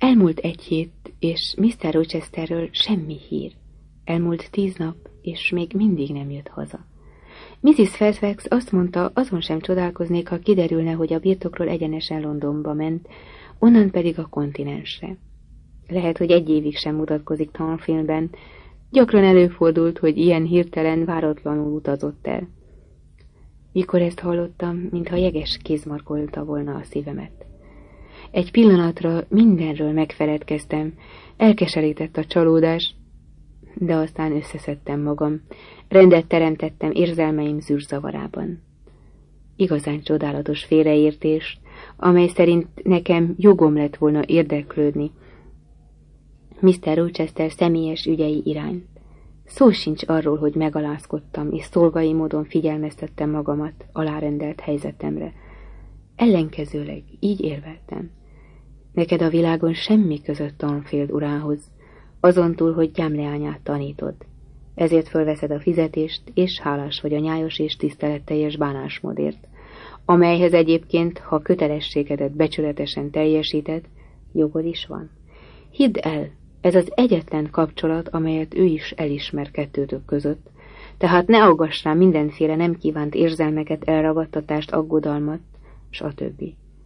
Elmúlt 1 hét, és Mr. Rochesterről semmi hír. Elmúlt 10 nap, és még mindig nem jött haza. Mrs. Fairfax azt mondta, azon sem csodálkoznék, ha kiderülne, hogy a birtokról egyenesen Londonba ment, onnan pedig a kontinensre. Lehet, hogy 1 évig sem mutatkozik Thornfieldben. Gyakran előfordult, hogy ilyen hirtelen, váratlanul utazott el. Mikor ezt hallottam, mintha jeges kéz markolta volna a szívemet. Egy pillanatra mindenről megfeledkeztem, elkeserített a csalódás, de aztán összeszedtem magam, rendet teremtettem érzelmeim zűrzavarában. Igazán csodálatos félreértés, amely szerint nekem jogom lett volna érdeklődni Mr. Rochester személyes ügyei iránt. Szó sincs arról, hogy megalázkodtam, és szolgai módon figyelmeztettem magamat alárendelt helyzetemre. Ellenkezőleg így érveltem. Neked a világon semmi között Thornfield urához, azon túl, hogy gyámleányát tanítod. Ezért fölveszed a fizetést, és hálás vagy a nyájos és tiszteletteljes bánásmódért, amelyhez egyébként, ha kötelességedet becsületesen teljesíted, jogod is van. Hidd el, ez az egyetlen kapcsolat, amelyet ő is elismer kettőtök között, tehát ne aggass rá mindenféle nem kívánt érzelmeket, elragadtatást, aggodalmat, stb.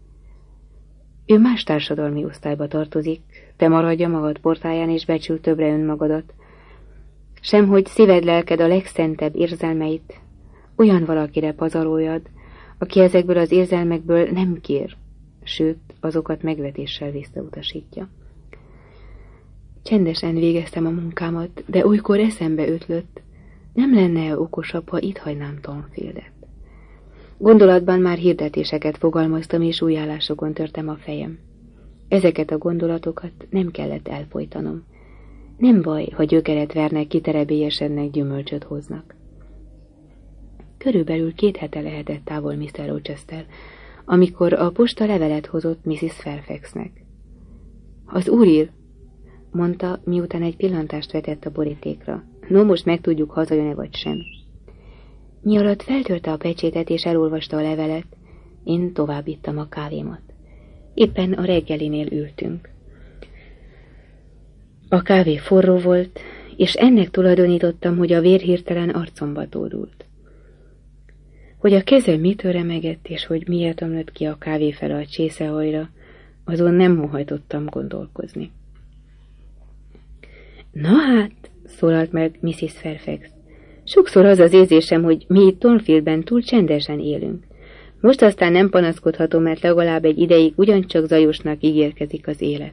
Ő más társadalmi osztályba tartozik, te maradj a magad portáján és becsül többre önmagadat, semhogy szíved, lelked a legszentebb érzelmeit olyan valakire pazaroljad, aki ezekből az érzelmekből nem kér, sőt, azokat megvetéssel visszautasítja. Csendesen végeztem a munkámat, de olykor eszembe ötlött, nem lenne okosabb, ha itt hagynám Thornfieldet. Gondolatban már hirdetéseket fogalmaztam, és új állásokon törtem a fejem. Ezeket a gondolatokat nem kellett elfojtanom. Nem baj, ha gyökeret vernek, kiterebélyesednek, gyümölcsöt hoznak. Körülbelül 2 hete lehetett távol Mr. Rochester, amikor a posta levelet hozott Mrs. Fairfaxnek. Az úr ír, mondta, miután egy pillantást vetett a borítékra. No, most megtudjuk, hazajön-e vagy sem. Mi alatt feltörte a pecsétet és elolvasta a levelet, én továbbittam a kávémat. Éppen a reggelinél ültünk. A kávé forró volt, és ennek tulajdonítottam, hogy a vér hirtelen arcomba tódult. Hogy a kezem mitől remegett, és hogy miért ömlött ki a kávé fele a csészehajra, azon nem óhajtottam gondolkozni. Na hát, szólalt meg Mrs. Fairfax. Sokszor az az érzésem, hogy mi itt Thornfieldben túl csendesen élünk. Most aztán nem panaszkodhatom, mert legalább egy ideig ugyancsak zajosnak ígérkezik az élet.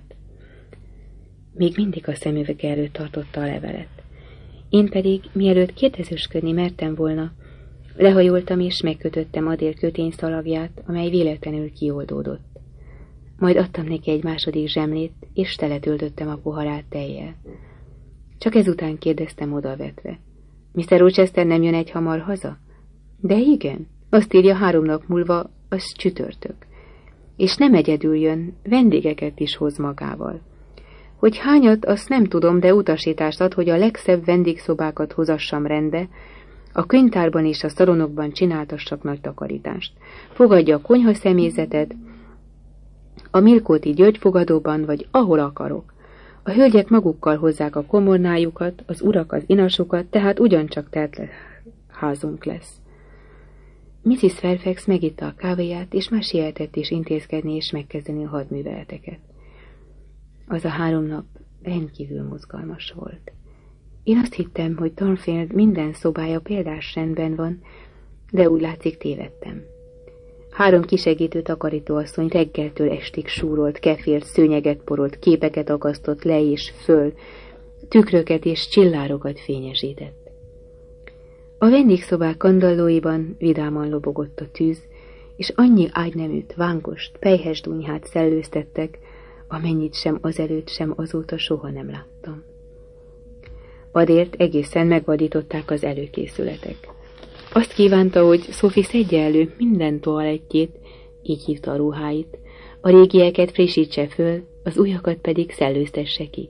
Még mindig a szemüvege előtt tartotta a levelet. Én pedig, mielőtt kérdezősködni mertem volna, lehajoltam és megkötöttem Adél kötényszalagját, amely véletlenül kioldódott. Majd adtam neki egy második zsemlét, és teletöltöttem a poharát tejjel. Csak ezután kérdeztem odavetve. Mr. Rochester nem jön egy hamar haza? De igen, azt írja 3 nap múlva, az csütörtök. És nem egyedül jön, vendégeket is hoz magával. Hogy hányat, azt nem tudom, de utasítást ad, hogy a legszebb vendégszobákat hozassam rendbe, a könyvtárban és a szalonokban csináltassak nagy takarítást. Fogadja a konyha személyzetet, a Milkóti gyöngyfogadóban, vagy ahol akarok. A hölgyek magukkal hozzák a komornájukat, az urak az inasokat, tehát ugyancsak telt házunk lesz. Mrs. Fairfax megitta a kávéját, és már sietett is intézkedni és megkezdeni a hadműveleteket. Az a 3 nap rendkívül mozgalmas volt. Én azt hittem, hogy Thornfield minden szobája példás rendben van, de úgy látszik tévedtem. 3 kisegítő takarítóasszony reggeltől estig súrolt, kefélt, szőnyeget porolt, képeket akasztott le és föl, tükröket és csillárokat fényesített. A vendégszobák kandallóiban vidáman lobogott a tűz, és annyi ágyneműt, vánkost, pelyhes dunyhát szellőztettek, amennyit sem azelőtt, sem azóta soha nem láttam. Adélt egészen megvadították az előkészületek. Azt kívánta, hogy Sophie szedje elő minden toalettjét, így hívta a ruháit, a régieket frissítse föl, az újakat pedig szellőztesse ki.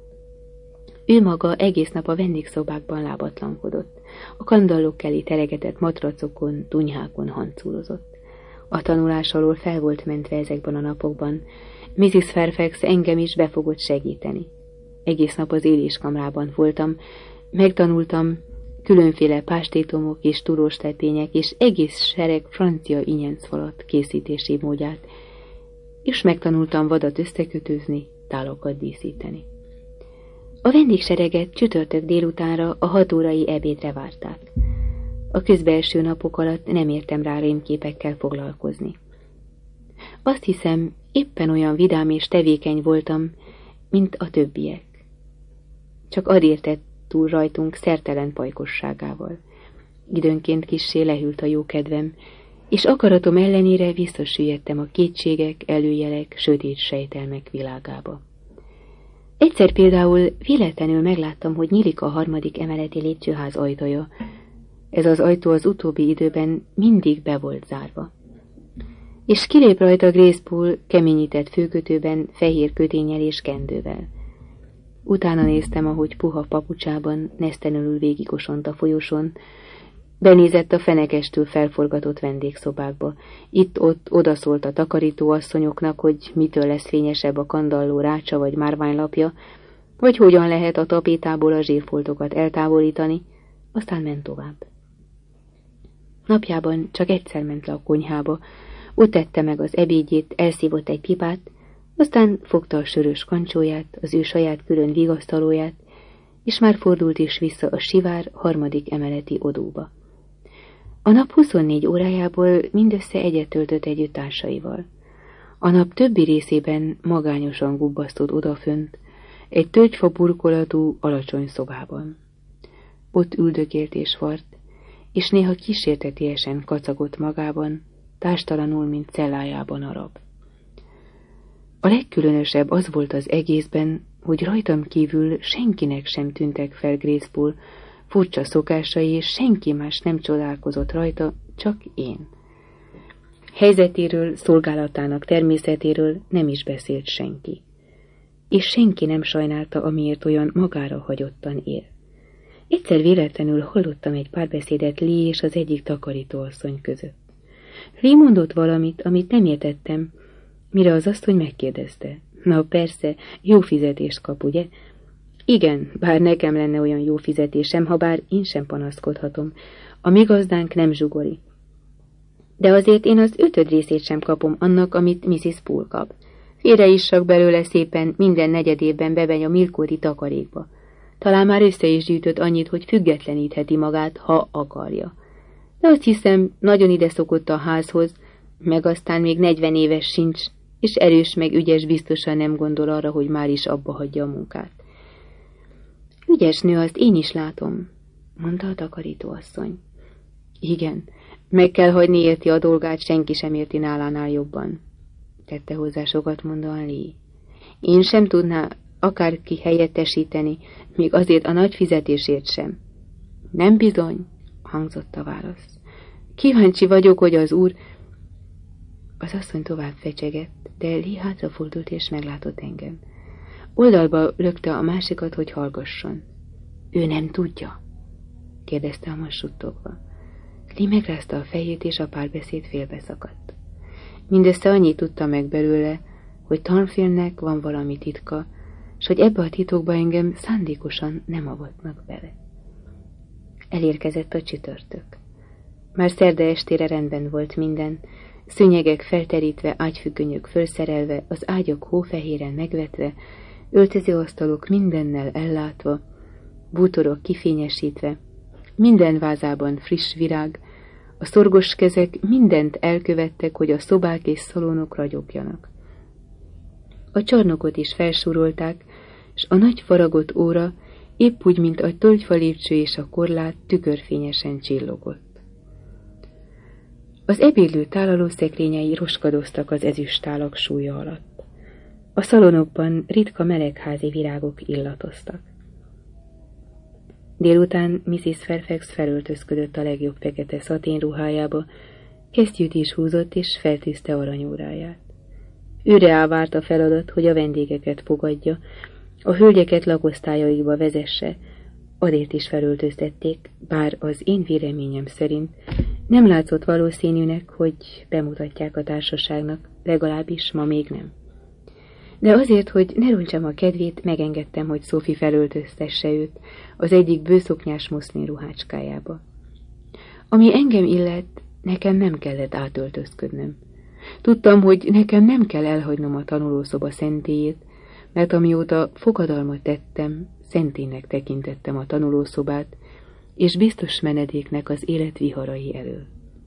Ő maga egész nap a vendégszobákban lábatlankodott, a kandallók elé teregetett matracokon, dunyhákon hanculozott. A tanulás alól fel volt mentve ezekben a napokban, Mrs. Fairfax engem is be fogott segíteni. Egész nap az éléskamrában voltam, megtanultam különféle pástétomok és turóstetények és egész sereg francia inyencfalat készítési módját, és megtanultam vadat összekötőzni, tálakat díszíteni. A vendégsereget csütörtök délutánra a 6 órai ebédre várták. A közbeeső napok alatt nem értem rá rémképekkel foglalkozni. Azt hiszem, éppen olyan vidám és tevékeny voltam, mint a többiek. Csak ad értett túl rajtunk szertelen pajkosságával. Időnként kissé lehűlt a jókedvem, és akaratom ellenére visszasüllyedtem a kétségek, előjelek, sötét sejtelmek világába. Egyszer például véletlenül megláttam, hogy nyílik a 3. emeleti lépcsőház ajtaja. Ez az ajtó az utóbbi időben mindig be volt zárva. És kilép rajta Grace Poole keményített főkötőben, fehér köténnyel és kendővel. Utána néztem, ahogy puha papucsában nesztelenül végigosont a folyosón, benézett a fenekestől felforgatott vendégszobákba. Itt-ott odaszólt a takarítóasszonyoknak, hogy mitől lesz fényesebb a kandalló rácsa vagy márványlapja, vagy hogyan lehet a tapétából a zsírfoltokat eltávolítani, aztán ment tovább. Napjában csak egyszer ment le a konyhába, ott tette meg az ebédjét, elszívott egy pipát, aztán fogta a sörös kancsóját, az ő saját külön vigasztalóját, és már fordult is vissza a sivár 3. emeleti odóba. A nap 24 órájából mindössze egyet töltött együtt társaival. A nap többi részében magányosan gubbasztott odafönt, egy tölgyfa burkolatú, alacsony szobában. Ott üldökélt és vart, és néha kísértetiesen kacagott magában, társtalanul, mint cellájában a rab. A legkülönösebb az volt az egészben, hogy rajtam kívül senkinek sem tűntek fel Grace Poole furcsa szokásai, és senki más nem csodálkozott rajta, csak én. Helyzetéről, szolgálatának természetéről nem is beszélt senki. És senki nem sajnálta, amiért olyan magára hagyottan él. Egyszer véletlenül hallottam egy párbeszédet Lee és az egyik takarítóasszony között. Lee mondott valamit, amit nem értettem, mire az asszony megkérdezte. Na persze, jó fizetést kap, ugye? Igen, bár nekem lenne olyan jó fizetésem, ha bár én sem panaszkodhatom. A mi gazdánk nem zsugori. De azért én az 5. részét sem kapom annak, amit Mrs. Poole kap. Félreissak belőle szépen, minden negyedében bemegy a Milkóti takarékba. Talán már össze is gyűjtött annyit, hogy függetlenítheti magát, ha akarja. De azt hiszem, nagyon ide szokott a házhoz, meg aztán még 40 éves sincs, és erős meg ügyes biztosan nem gondol arra, hogy már is abba hagyja a munkát. Ügyes nő, azt én is látom, mondta a takarítóasszony. Igen, meg kell hagyni, érti a dolgát, senki sem érti nálánál jobban, tette hozzá sokat mondóan Lee. Én sem tudná akárki helyettesíteni, még azért a nagy fizetésért sem. Nem bizony, hangzott a válasz. Kíváncsi vagyok, hogy az úr... Az asszony tovább fecsegett, de Lee hátrafordult és meglátott engem. Oldalba lökte a másikat, hogy hallgasson. Ő nem tudja? kérdezte a suttogva. Lee megrázta a fejét, és a párbeszéd félbeszakadt. Mindössze annyit tudta meg belőle, hogy Thornfieldnek van valami titka, s hogy ebbe a titokba engem szándékosan nem avatnak bele. Elérkezett a csütörtök. Már szerda estére rendben volt minden, szőnyegek felterítve, ágyfüggönyök fölszerelve, az ágyak hófehéren megvetve, öltözőasztalok mindennel ellátva, bútorok kifényesítve, minden vázában friss virág, a szorgos kezek mindent elkövettek, hogy a szobák és szalonok ragyogjanak. A csarnokot is felsúrolták, s a nagy faragott óra, épp úgy, mint a tölgyfa lépcső és a korlát tükörfényesen csillogott. Az ebédlő tálalószekrényei roskadoztak az ezüsttálak súlya alatt. A szalonokban ritka melegházi virágok illatoztak. Délután Mrs. Fairfax felöltözködött a legjobb fekete szaténruhájába, kesztyűt is húzott és feltűzte aranyóráját. Őre ávárt a feladat, hogy a vendégeket fogadja, a hölgyeket lakosztályaikba vezesse, adért is felöltöztették, bár az én véleményem szerint nem látszott valószínűnek, hogy bemutatják a társaságnak, legalábbis ma még nem. De azért, hogy ne rontsam a kedvét, megengedtem, hogy Sophie felöltöztesse őt az egyik bőszoknyás muszlin ruhácskájába. Ami engem illet, nekem nem kellett átöltözködnöm. Tudtam, hogy nekem nem kell elhagynom a tanulószoba szentélyét, mert amióta fogadalmat tettem, szentélynek tekintettem a tanulószobát, és biztos menedéknek az élet viharai elől.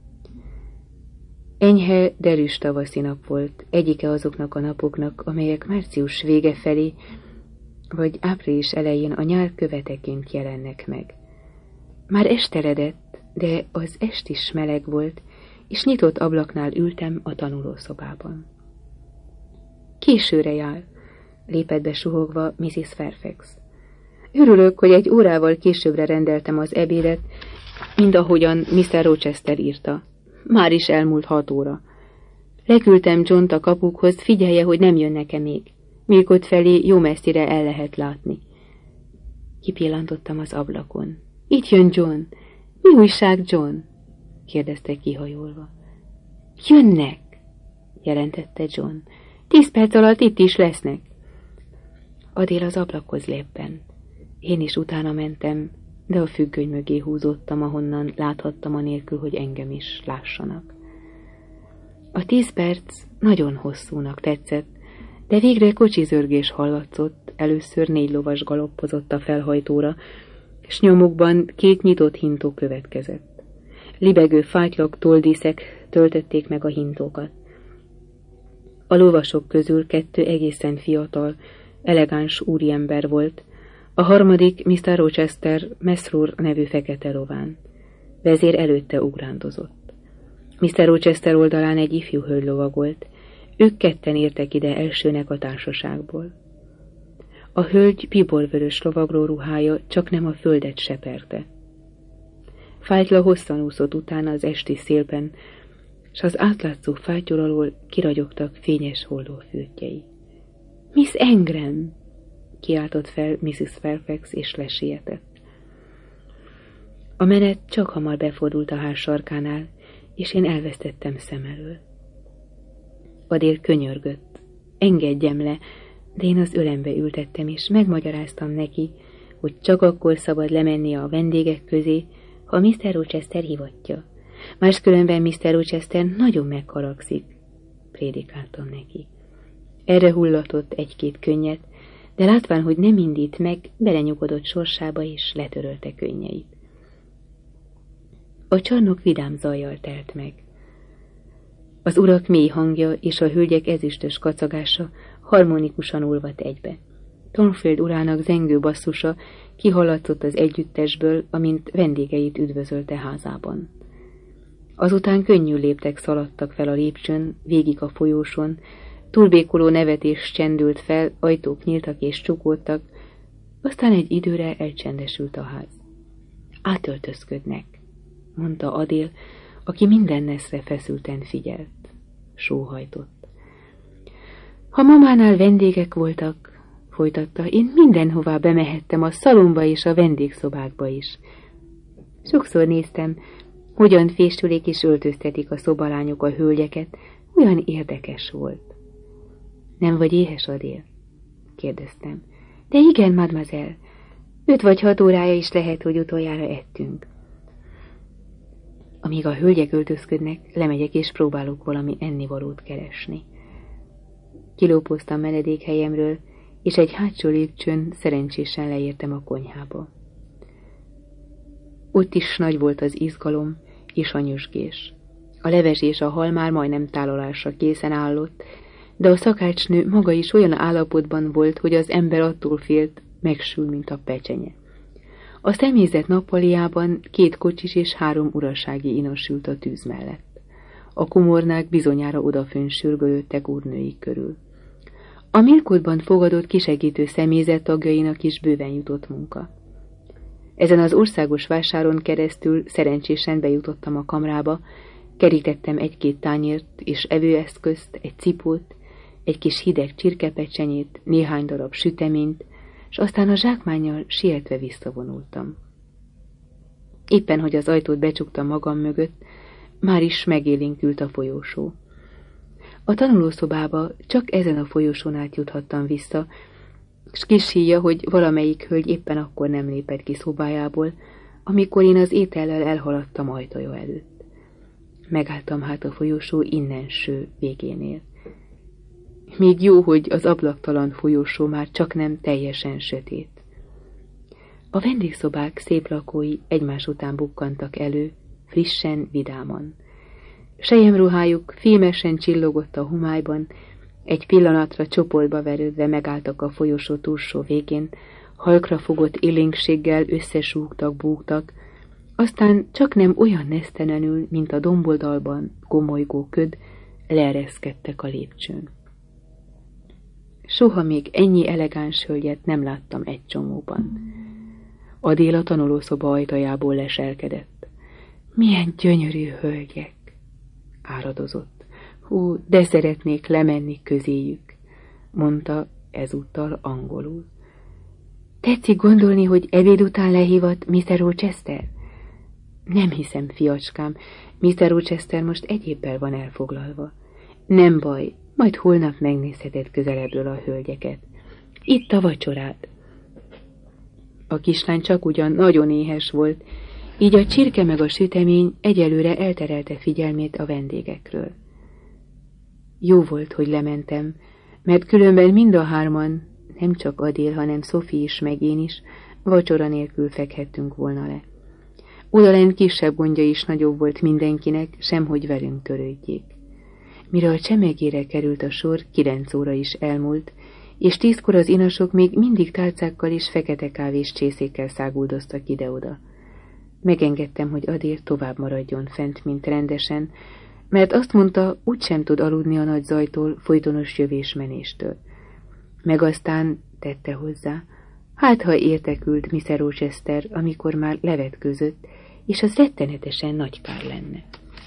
Enyhe, derűs tavaszi nap volt, egyike azoknak a napoknak, amelyek március vége felé, vagy április elején a nyár követeként jelennek meg. Már esteledett, de az est is meleg volt, és nyitott ablaknál ültem a tanulószobában. Későre jár, lépett be suhogva Mrs. Fairfax. Örülök, hogy egy órával későbbre rendeltem az ebédet, mint ahogyan Mr. Rochester írta. Már is elmúlt 6 óra. Leküldtem Johnt a kapukhoz, figyelje, hogy nem jönnek-e még. Milkot felé jó messzire el lehet látni. Kipillantottam az ablakon. Itt jön John. Mi újság, John? Kérdezte kihajolva. Jönnek, jelentette John. 10 perc alatt itt is lesznek. Adél az ablakhoz lépben. Én is utána mentem, de a függöny mögé húzódtam, ahonnan láthattam anélkül, hogy engem is lássanak. A 10 perc nagyon hosszúnak tetszett, de végre kocsizörgés hallatszott, először 4 lovas galoppozott a felhajtóra, s nyomukban 2 nyitott hintó következett. Libegő fátylak, toldíszek töltötték meg a hintókat. A lovasok közül 2 egészen fiatal, elegáns úriember volt, a harmadik Mr. Rochester Mesrour nevű fekete lován. Vezér előtte ugrándozott. Mr. Rochester oldalán egy ifjú hölgy lovagolt, ők ketten értek ide elsőnek a társaságból. A hölgy piborvörös lovagló ruhája csak nem a földet seperte. Fájtla hosszan úszott utána az esti szélben, s az átlátszó fátyol alól kiragyogtak fényes hollófürtjei. Miss Ingram! Kiáltott fel Mrs. Fairfax, és lesietett. A menet csak hamar befordult a ház sarkánál, és én elvesztettem szem elől. Adél könyörgött. Engedjem le, de én az ölembe ültettem, és megmagyaráztam neki, hogy csak akkor szabad lemennie a vendégek közé, ha Mr. Rochester hivatja. Máskülönben Mr. Rochester nagyon megharagszik, prédikáltam neki. Erre hullatott 1-2 könnyet, de látván, hogy nem indít meg, belenyugodott sorsába, és letörölte könnyeit. A csarnok vidám zajjal telt meg. Az urak mély hangja és a hölgyek ezüstös kacagása harmonikusan olvadt egybe. Thornfield urának zengő basszusa kihallatszott az együttesből, amint vendégeit üdvözölte házában. Azután könnyű léptek szaladtak fel a lépcsőn, végig a folyóson, turbékoló nevetés csendült fel, ajtók nyíltak és csukódtak, aztán egy időre elcsendesült a ház. Átöltözködnek, mondta Adél, aki minden neszre feszülten figyelt. Sóhajtott. Ha mamánál vendégek voltak, folytatta, én mindenhová bemehettem, a szalomba és a vendégszobákba is. Sokszor néztem, hogyan fésülik és öltöztetik a szobalányok a hölgyeket, olyan érdekes volt. Nem vagy éhes, Adél? Kérdeztem. De igen, mademoiselle. 5 vagy 6 órája is lehet, hogy utoljára ettünk. Amíg a hölgyek öltözködnek, lemegyek és próbálok valami ennivalót keresni. Kilópoztam menedékhelyemről, és egy hátsó lépcsőn szerencsésen leértem a konyhába. Ott is nagy volt az izgalom és a nyüzsgés. A leves és a hal már majdnem tálalásra készen állott, de a szakácsnő maga is olyan állapotban volt, hogy az ember attól félt, megsül, mint a pecsenye. A személyzet nappaliában 2 kocsis és 3 urasági inos ült a tűz mellett. A komornák bizonyára odafönn sürgölődtek úrnőik körül. A Milcottban fogadott kisegítő személyzet tagjainak is bőven jutott munka. Ezen az országos vásáron keresztül szerencsésen bejutottam a kamrába, kerítettem 1-2 tányért és evőeszközt, egy cipót, egy kis hideg csirkepecsenyét, néhány darab süteményt, és aztán a zsákmánnyal sietve visszavonultam. Éppen, hogy az ajtót becsuktam magam mögött, már is megélénkült a folyósó. A tanulószobába csak ezen a folyosón át juthattam vissza, s kis híja, hogy valamelyik hölgy éppen akkor nem lépett ki szobájából, amikor én az étellel elhaladtam ajtaja előtt. Megálltam hát a folyosó innenső végénél. Még jó, hogy az ablaktalan folyosó már csak nem teljesen sötét. A vendégszobák szép lakói egymás után bukkantak elő, frissen, vidáman. Selyemruhájuk fémesen csillogott a homályban, egy pillanatra csoportba verődve megálltak a folyosó túlsó végén, halkra fogott élénkséggel összesúgtak, búgtak, aztán csak nem olyan nesztelenül, mint a domboldalban gomolygó köd, leereszkedtek a lépcsőn. Soha még ennyi elegáns hölgyet nem láttam egy csomóban. Adél a tanulószoba ajtajából leselkedett. Milyen gyönyörű hölgyek! Áradozott. Hú, de szeretnék lemenni közéjük, mondta ezúttal angolul. Tetszik gondolni, hogy ebéd után lehívott Mr. Rochester? Nem hiszem, fiacskám, Mr. Rochester most egyébbel van elfoglalva. Nem baj, majd holnap megnézheted közelebbről a hölgyeket. Itt a vacsorád. A kislány csak ugyan nagyon éhes volt, így a csirke meg a sütemény egyelőre elterelte figyelmét a vendégekről. Jó volt, hogy lementem, mert különben mind a hárman, nem csak Adél, hanem Sophie is, meg én is, vacsora nélkül fekhettünk volna le. Odalent kisebb gondja is nagyobb volt mindenkinek, semhogy velünk törődjék. Mire a csemegére került a sor, 9 óra is elmúlt, és 10-kor az inasok még mindig tálcákkal és fekete kávés csészékkel száguldoztak ide-oda. Megengedtem, hogy Adél tovább maradjon fent, mint rendesen, mert azt mondta, úgysem tud aludni a nagy zajtól, folytonos jövés-menéstől. Meg aztán tette hozzá, hát ha értekült Mr. Rochester, amikor már levetközött, és az rettenetesen nagy kár lenne.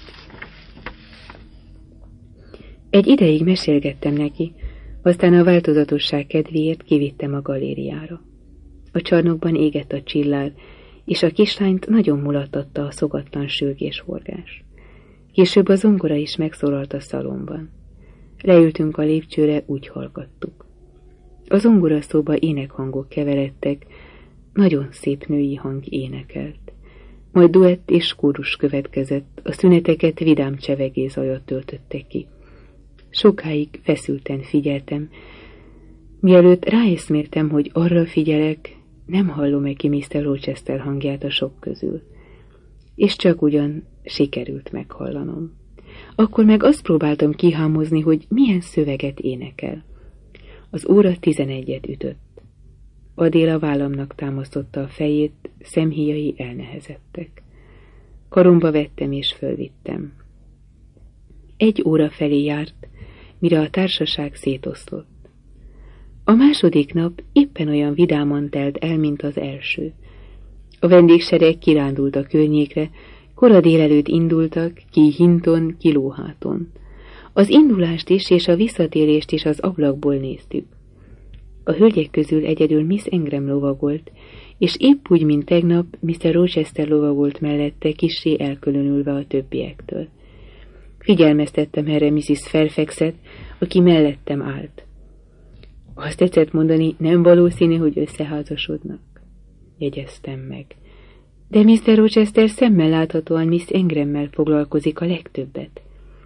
Egy ideig mesélgettem neki, aztán a változatosság kedvéért kivittem a galériára. A csarnokban égett a csillár, és a kislányt nagyon mulattatta a szogatlan sürgés-horgás. Később a zongora is megszólalt a szalomban. Leültünk a lépcsőre, úgy hallgattuk. A zongoraszóba énekhangok keveredtek, nagyon szép női hang énekelt. Majd duett és kórus következett, a szüneteket vidám csevegézajat töltöttek ki. Sokáig feszülten figyeltem, mielőtt ráeszméltem, hogy arra figyelek, nem hallom-e ki Mr. Rochester hangját a sok közül. És csak ugyan sikerült meghallanom. Akkor meg azt próbáltam kihámozni, hogy milyen szöveget énekel. Az óra 11-et ütött. Adél a vállamnak támasztotta a fejét, szemhíjai elnehezettek. Karomba vettem és fölvittem. 1 óra felé járt, mire a társaság szétoszlott. A második nap éppen olyan vidáman telt el, mint az első. A vendégsereg kirándult a környékre, kora délelőtt indultak, ki hinton, ki lóháton. Az indulást is és a visszatérést is az ablakból néztük. A hölgyek közül egyedül Miss Ingram lovagolt, és épp úgy, mint tegnap, Mr. Rochester lovagolt mellette, kissé elkülönülve a többiektől. Figyelmeztettem erre Mrs. Fairfaxet, aki mellettem állt. Azt tetszett mondani, nem valószínű, hogy összeházasodnak. Jegyeztem meg. De Mr. Rochester szemmel láthatóan Miss Ingrammel foglalkozik a legtöbbet.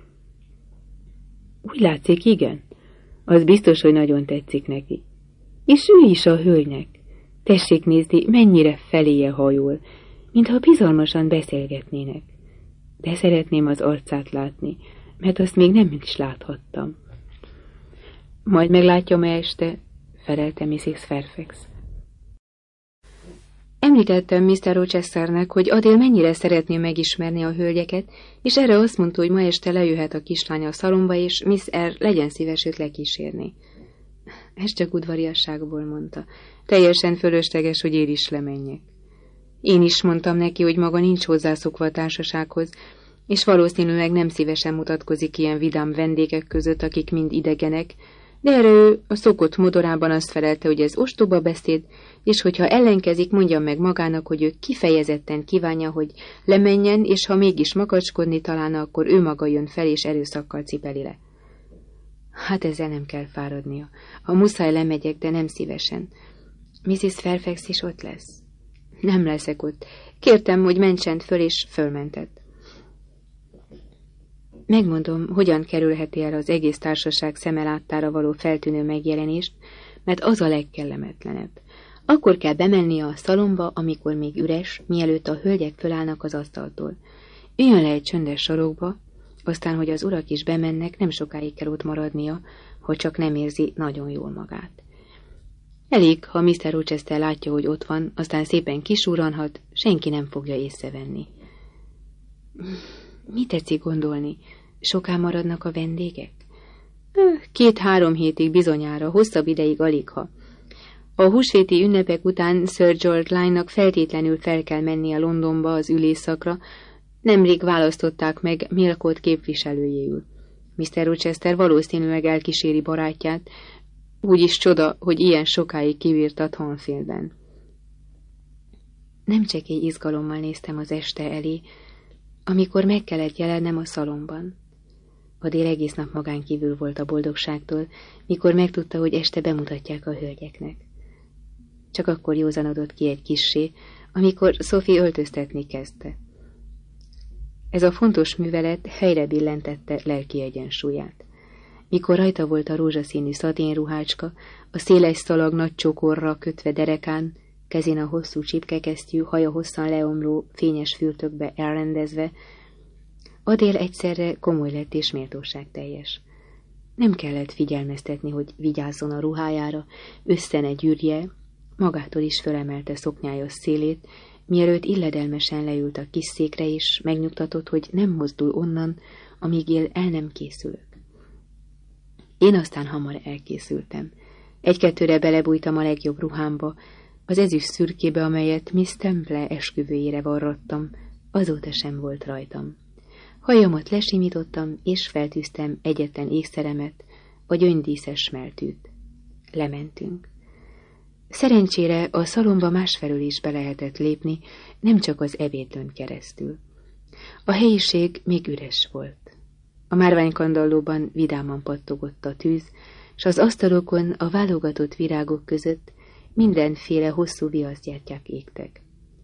Úgy látszik, igen. Az biztos, hogy nagyon tetszik neki. És ő is a hölgynek. Tessék nézni, mennyire feléje hajol, mintha bizalmasan beszélgetnének. De szeretném az arcát látni, mert azt még nem is láthattam. Majd meglátja ma este, felelte Mrs. Fairfax. Említettem Mr. Rochesternek, hogy Adél mennyire szeretné megismerni a hölgyeket, és erre azt mondta, hogy ma este lejöhet a kislány a szalomba, és Miss R. legyen szíves őt lekísérni. Ez csak udvariasságból mondta. Teljesen fölösleges, hogy én is lemenjek. Én is mondtam neki, hogy maga nincs hozzászokva a társasághoz, és valószínűleg nem szívesen mutatkozik ilyen vidám vendégek között, akik mind idegenek, de erre ő a szokott modorában azt felelte, hogy ez ostoba beszéd, és hogyha ellenkezik, mondjam meg magának, hogy ő kifejezetten kívánja, hogy lemenjen, és ha mégis makacskodni találna, akkor ő maga jön fel, és erőszakkal cipeli le. Hát ezzel nem kell fáradnia. Ha muszáj, lemegyek, de nem szívesen. Mrs. Fairfax is ott lesz? Nem leszek ott. Kértem, hogy mentsen föl, és fölmentett. Megmondom, hogyan kerülheti el az egész társaság szeme láttára való feltűnő megjelenést, mert az a legkellemetlenebb. Akkor kell bemennie a szalomba, amikor még üres, mielőtt a hölgyek fölállnak az asztaltól. Üljön le egy csöndes sarokba, aztán, hogy az urak is bemennek, nem sokáig kell ott maradnia, hogy csak nem érzi nagyon jól magát. Elég, ha Mr. Rochester látja, hogy ott van, aztán szépen kisúranhat, senki nem fogja észrevenni. Mit tetszik gondolni? Soká maradnak a vendégek? 2-3 hétig bizonyára, hosszabb ideig aligha. A húsvéti ünnepek után Sir George Lyne-nak feltétlenül fel kell mennie Londonba az ülésszakra, nemrég választották meg Millcote képviselőjéül. Mr. Rochester valószínűleg elkíséri barátját, úgyis csoda, hogy ilyen sokáig kibírtat Thornfieldben. Nem csekély izgalommal néztem az este elé, amikor meg kellett jelennem a szalomban. Adél egész nap magán kívül volt a boldogságtól, mikor megtudta, hogy este bemutatják a hölgyeknek. Csak akkor józanodott ki egy kissé, amikor Sophie öltöztetni kezdte. Ez a fontos művelet helyre billentette lelki egyensúlyát. Mikor rajta volt a rózsaszínű szaténruhácska, a széles szalag nagy csokorra kötve derekán, kezén a hosszú csipkekesztyű, haja hosszan leomló, fényes fürtökbe elrendezve, Adél egyszerre komoly lett és méltóságteljes. Nem kellett figyelmeztetni, hogy vigyázzon a ruhájára, össze ne gyűrje, magától is fölemelte szoknyája szélét, mielőtt illedelmesen leült a kis székre, és megnyugtatott, hogy nem mozdul onnan, amíg el nem készülök. Én aztán hamar elkészültem. 1-2-re belebújtam a legjobb ruhámba, az ezüst szürkébe, amelyet Miss Temple esküvőjére varrattam, azóta sem volt rajtam. Hajamat lesimítottam, és feltűztem egyetlen ékszeremet, a gyöngydíszes smeltűt. Lementünk. Szerencsére a szalomba másfelől is be lehetett lépni, nem csak az ebédlőn keresztül. A helyiség még üres volt. A márványkandallóban vidáman pattogott a tűz, s az asztalokon a válogatott virágok között mindenféle hosszú viaszgyertyák égtek.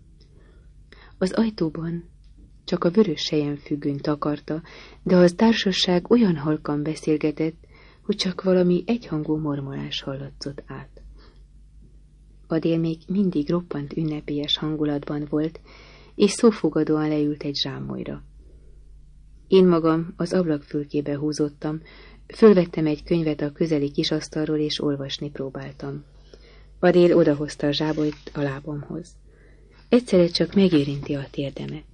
Az ajtóban csak a vörös selyemfüggöny takarta, de az társaság olyan halkan beszélgetett, hogy csak valami egyhangú mormolás hallatszott át. Adél még mindig roppant ünnepélyes hangulatban volt, és szófogadóan leült egy zsámolyra. Én magam az ablakfülkébe húzottam, fölvettem egy könyvet a közeli kisasztalról, és olvasni próbáltam. Adél odahozta a zsábolyt a lábamhoz. Egyszerre csak megérinti a térdemet.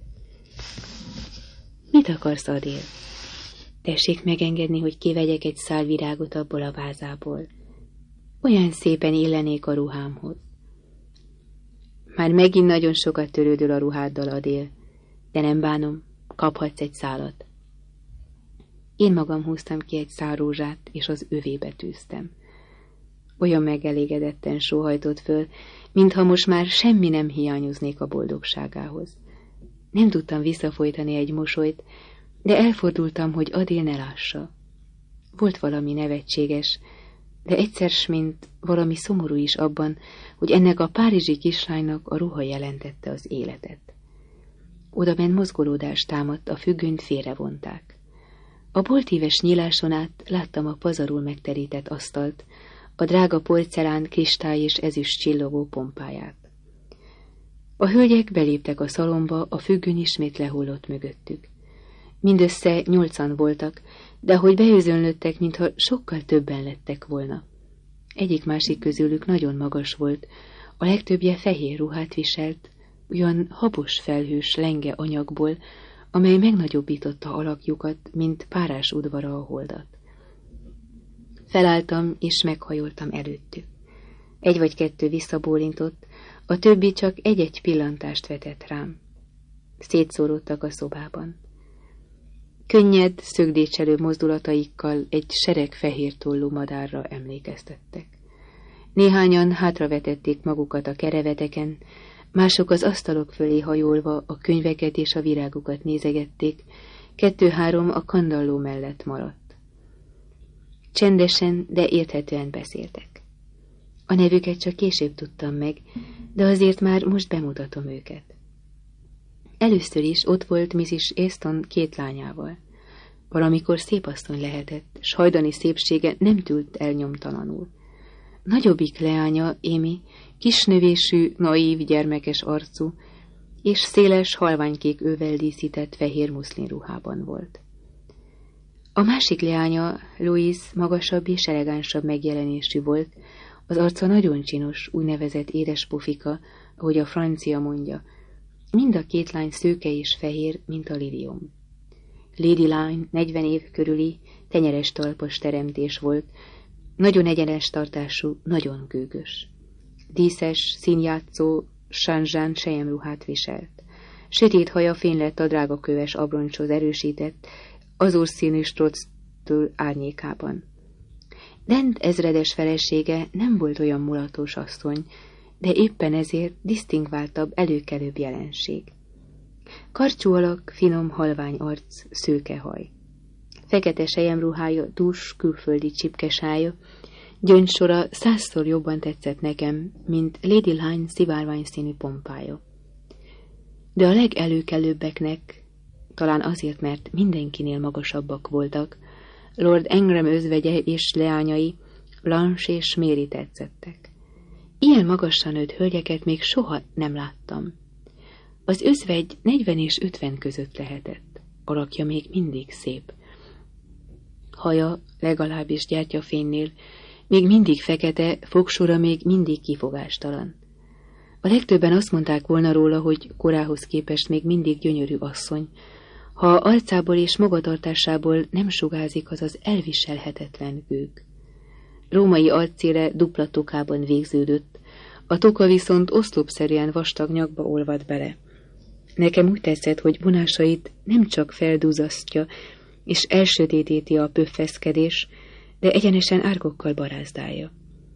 Mit akarsz, Adél? Tessék megengedni, hogy kivegyek egy szál virágot abból a vázából. Olyan szépen illenék a ruhámhoz. Már megint nagyon sokat törődöl a ruháddal, Adél, de nem bánom, kaphatsz egy szálat. Én magam húztam ki egy szál rózsát, és az övébe tűztem. Olyan megelégedetten sóhajtott föl, mintha most már semmi nem hiányoznék a boldogságához. Nem tudtam visszafolytani egy mosolyt, de elfordultam, hogy Adél ne lássa. Volt valami nevetséges, de egyszer mint valami szomorú is abban, hogy ennek a párizsi kislánynak a ruha jelentette az életet. Odabent mozgolódást támadt, a függönyt félrevonták. A boltíves nyíláson át láttam a pazarul megterített asztalt, a drága porcelán, kristály és ezüst csillogó pompáját. A hölgyek beléptek a szalomba, a függöny ismét lehullott mögöttük. Mindössze 8-an voltak, de ahogy beőzönlöttek, mintha sokkal többen lettek volna. Egyik-másik közülük nagyon magas volt, a legtöbbje fehér ruhát viselt, olyan habos felhős lenge anyagból, amely megnagyobbította alakjukat, mint párás udvara a holdat. Felálltam, és meghajoltam előttük. 1 vagy 2 visszabólintott, a többi csak egy-egy pillantást vetett rám. Szétszóródtak a szobában. Könnyed, szögdécselő mozdulataikkal egy sereg fehér tollú madárra emlékeztettek. Néhányan hátravetették magukat a kereveteken, mások az asztalok fölé hajolva a könyveket és a virágokat nézegették, 2-3 a kandalló mellett maradt. Csendesen, de érthetően beszéltek. A nevüket csak később tudtam meg, de azért már most bemutatom őket. Először is ott volt Mrs. Aston 2 lányával. Valamikor szép asszony lehetett, s hajdani szépsége nem tűnt el nyomtalanul. Nagyobbik leánya, Amy, kisnövésű, naív, gyermekes arcú, és széles, halványkék ővel díszített fehér muszlin ruhában volt. A másik leánya, Louise, magasabb és elegánsabb megjelenésű volt, az arca nagyon csinos, úgynevezett édes pofika, ahogy a francia mondja. Mind a 2 lány szőke és fehér, mint a liliom. Lady Line 40 év körüli, tenyeres talpas teremtés volt, nagyon egyenes tartású, nagyon gőgös. Díszes, színjátszó, sanzsán selyemruhát viselt. Sötét haja fény lett a drágaköves abroncshoz erősített, azurszínű stroctől árnyékában. Dent ezredes felesége nem volt olyan mulatos asszony, de éppen ezért disztingváltabb, előkelőbb jelenség. Karcsú alak, finom, halvány arc, szőke haj. Fekete selyemruhája, dús, külföldi csipkesája, gyöngysora 100-szor jobban tetszett nekem, mint Lady Line szivárvány színű pompája. De a legelőkelőbbeknek, talán azért, mert mindenkinél magasabbak voltak, Lord Ingram özvegye és leányai, Blanche és Mary tetszettek. Ilyen magasan nőtt hölgyeket még soha nem láttam. Az özvegy 40 és 50 között lehetett, alakja még mindig szép. Haja, legalábbis gyertyafénynél, még mindig fekete, fogsora még mindig kifogástalan. A legtöbben azt mondták volna róla, hogy korához képest még mindig gyönyörű asszony, ha arcából és magatartásából nem sugázik az elviselhetetlen gőg. Római arcére dupla tokában végződött, a toka viszont oszlopszerűen vastag nyakba olvad bele. Nekem úgy tetszett, hogy vonásait nem csak feldúzasztja és elsötétíti a pöffeszkedés, de egyenesen árkokkal barázdálja.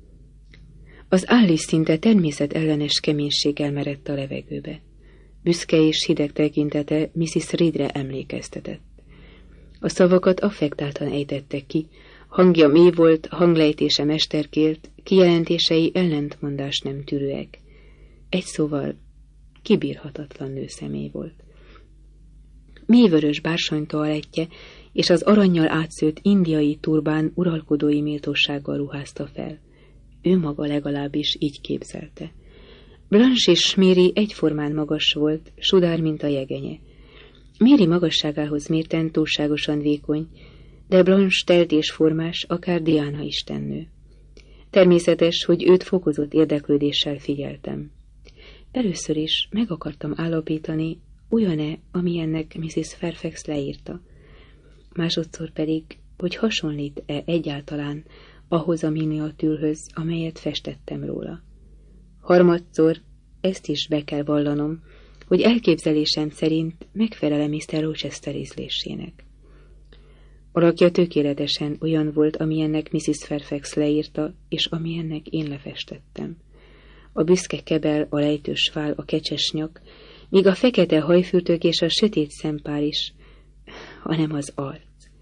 Az állis szinte természetellenes keménységgel merett a levegőbe. Büszke és hideg tekintete Mrs. Reedre emlékeztetett. A szavakat affektáltan ejtette ki, hangja mély volt, hanglejtése mesterkélt, kijelentései ellentmondás nem tűrőek. Egy szóval kibírhatatlan nőszemély volt. Mélyvörös bársonytoalettje és az arannyal átszőtt indiai turbán uralkodói méltósággal ruházta fel. Ő maga legalábbis így képzelte. Blanche és Mary egyformán magas volt, sudár, mint a jegenye. Mary magasságához mérten túlságosan vékony, de Blanche telt és formás, akár Diana istennő. Természetes, hogy őt fokozott érdeklődéssel figyeltem. Először is meg akartam állapítani, olyan-e, amilyennek Mrs. Fairfax leírta. Másodszor pedig, hogy hasonlít-e egyáltalán ahhoz a miniatűrhöz, amelyet festettem róla. Harmadszor, ezt is be kell vallanom, hogy elképzelésem szerint megfelel Mr. Rochester ízlésének. Alakja tökéletesen olyan volt, amilyennek Mrs. Fairfax leírta, és amilyennek én lefestettem. A büszke kebel, a lejtős vál, a kecses nyak, míg a fekete hajfürtök és a sötét szempár is, hanem az arc.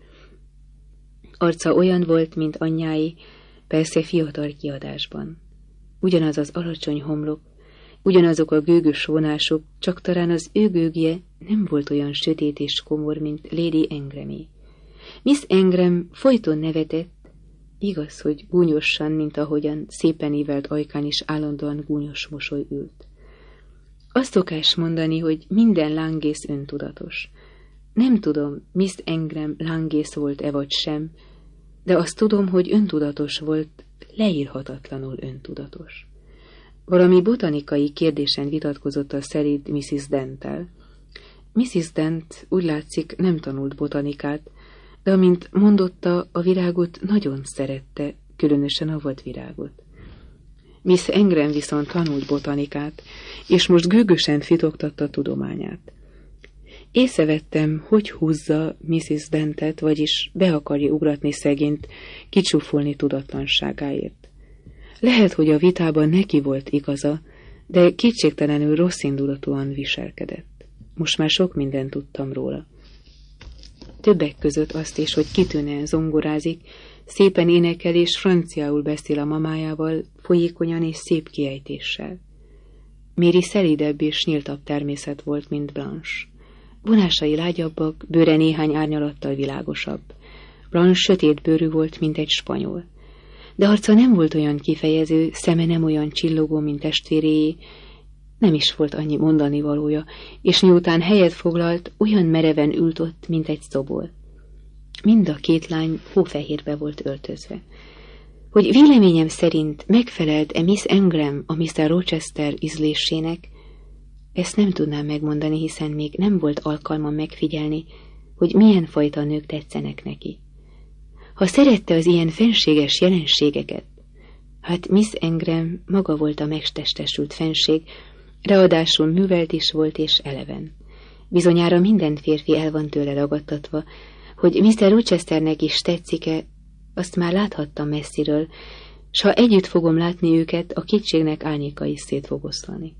Arca olyan volt, mint anyjái, persze fiatal kiadásban. Ugyanaz az alacsony homlok, ugyanazok a gőgös vonások, csak talán az ő gőgje nem volt olyan sötét és komor, mint Lady Ingramé. Miss Ingram folyton nevetett, igaz, hogy gúnyosan, mint ahogyan szépen ívelt ajkán is állandóan gúnyos mosoly ült. Azt szokás mondani, hogy minden lángész öntudatos. Nem tudom, Miss Ingram lángész volt-e vagy sem, de azt tudom, hogy öntudatos volt, leírhatatlanul öntudatos. Valami botanikai kérdésen vitatkozott a szerint Mrs. Dent-tel. Mrs. Dent úgy látszik nem tanult botanikát, de amint mondotta, a virágot nagyon szerette, különösen a vadvirágot. Miss Ingram viszont tanult botanikát, és most gőgösen fitoktatta tudományát. Észrevettem, hogy húzza Mrs. Dentet, vagyis be akarja ugratni szegényt, kicsúfolni tudatlanságáért. Lehet, hogy a vitában neki volt igaza, de kétségtelenül rosszindulatúan viselkedett. Most már sok mindent tudtam róla. Többek között azt is, hogy kitűnően zongorázik, Szépen énekel és franciául beszél a mamájával, folyékonyan és szép kiejtéssel. Mary szelídebb és nyíltabb természet volt, mint Blanche. Vonásai lágyabbak, bőre néhány árnyalattal világosabb. Blanche sötét bőrű volt, mint egy spanyol. De arca nem volt olyan kifejező, szeme nem olyan csillogó, mint testvéréjé, nem is volt annyi mondani valója, és miután helyet foglalt, olyan mereven ült ott, mint egy szobor. Mind a két lány hófehérbe volt öltözve. Hogy véleményem szerint megfelelt-e Miss Ingram a Mr. Rochester ízlésének, ezt nem tudnám megmondani, hiszen még nem volt alkalmam megfigyelni, hogy milyen fajta nők tetszenek neki. Ha szerette az ilyen fenséges jelenségeket, hát Miss Ingram maga volt a megtestesült fenség, ráadásul művelt is volt és eleven. Bizonyára minden férfi el van tőle ragadtatva, hogy Mr. Rochesternek is tetszik-e, azt már láthattam messziről, s ha együtt fogom látni őket, a kétségnek árnyéka is szét fog oszlani.